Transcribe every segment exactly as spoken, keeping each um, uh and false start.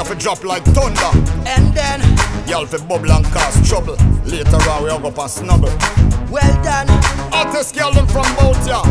have to drop like thunder. And then, y'all fi bubble and cause trouble. Later on we hug up and snuggle. well done. Hottest girl them from bout ya.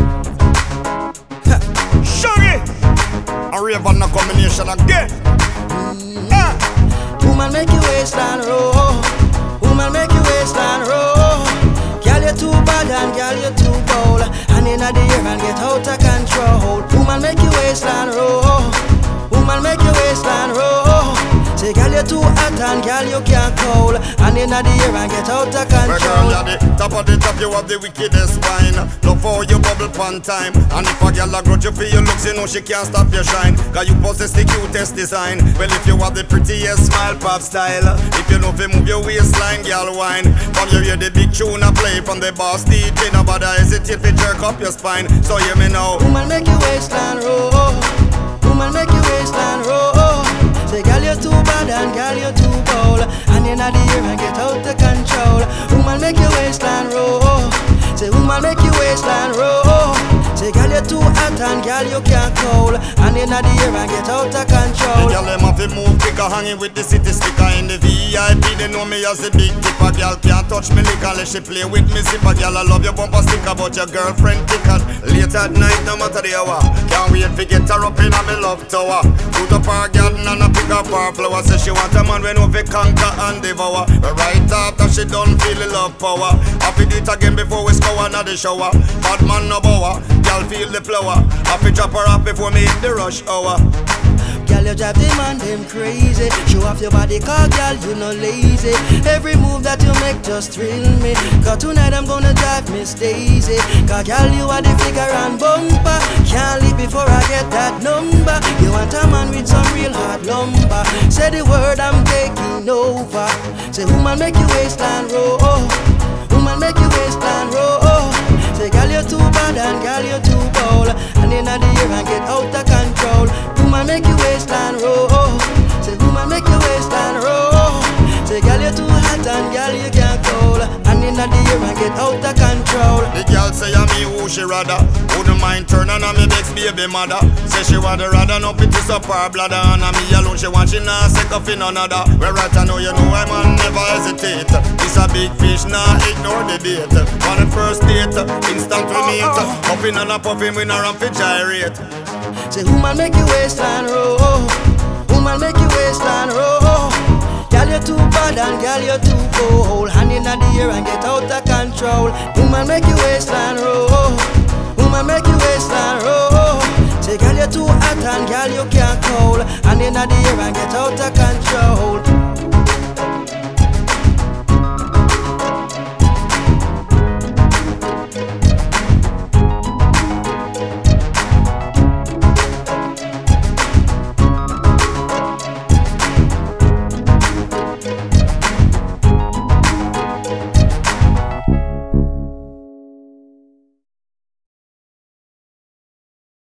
Shaggy and Raven a combination again. Mm-hmm. ah. Woman make your waistline roll. Woman make your waistline roll. Girl you too bad and girl you too bold. And inna the air and get out of control. Woman make your waistline roll. Woman make your waistline roll. Say girl you too hot and girl you can't cold. And inna the air and get out of control. Well, girl, you're the top of the top, you have the wickedest wine. Love how you bubble pan time. And if a girl a grudge you for your looks, you know she can't stop your shine. Cause you possess the cutest design. Well, if you have the prettiest smile, pop style. If you know if you move your waistline, girl wine. From you hear the big tune I play from the boss D J. Nobody hesitate to jerk up your spine. So hear me now. Woman make your waistline roll. Woman make your waistline roll. Say girl you too bad and girl you too bold. And inna the air and get out of control. Woman make your waistline roll. Say woman make your waistline roll. Say girl you too hot and girl you can't cold. And inna the air and get out of control. The girl them have to move quicker, hanging with the city sticker in the V I P. They know me as a big tipper. Girl can't touch me lick unless she play with me zipper. Girl I love your bumper sticker but your girlfriend thicker. Late at night no matter the hour. Can't wait to get her up in a me love tower. Put up her garden and a pick up her flower. Say she want a man when we conquer and devour. But right after she done feel the love power. Happy do it again before we score another shower. Bad man no bower. Girl feel the flower. Happy drop her off before me hit the rush hour. Girl, you drive them and them crazy. Show off your body, cause girl, you no lazy. Every move that you make just thrill me. Cause tonight I'm gonna drive Miss Daisy. Cause girl, you are the figure and bumper. Can't leave before I get that number. You want a man with some real hard lumber. Say the word, I'm taking over. Say woman make your waistline roll. Woman make your waistline roll. Say girl, you too bad and girl, you too bold. And inna the air and get out of control. Woman make your waistline roll. Say woman make your waistline roll. Say girl you too hot and girl you can't cold. And inna the air and get out of control. The girl say I'm me who she rather. Wouldn't mind turning on me next baby mother. Say she want rather no pity up her bladder. And me alone she want she not sick of in another. Well right I know you know I man never hesitate. This a big fish nah ignore the date. On the first date instant we meet. Puffin' and a puffin' we not run for gyrate. Say woman make your waistline roll. Woman make your waistline roll. Girl you too bad and girl you too cold. Hand inna the air and get out of control. Woman make your waistline roll. Woman make your waistline roll. Say girl you too hot and girl you can't cold. Hand inna the air and get out of control.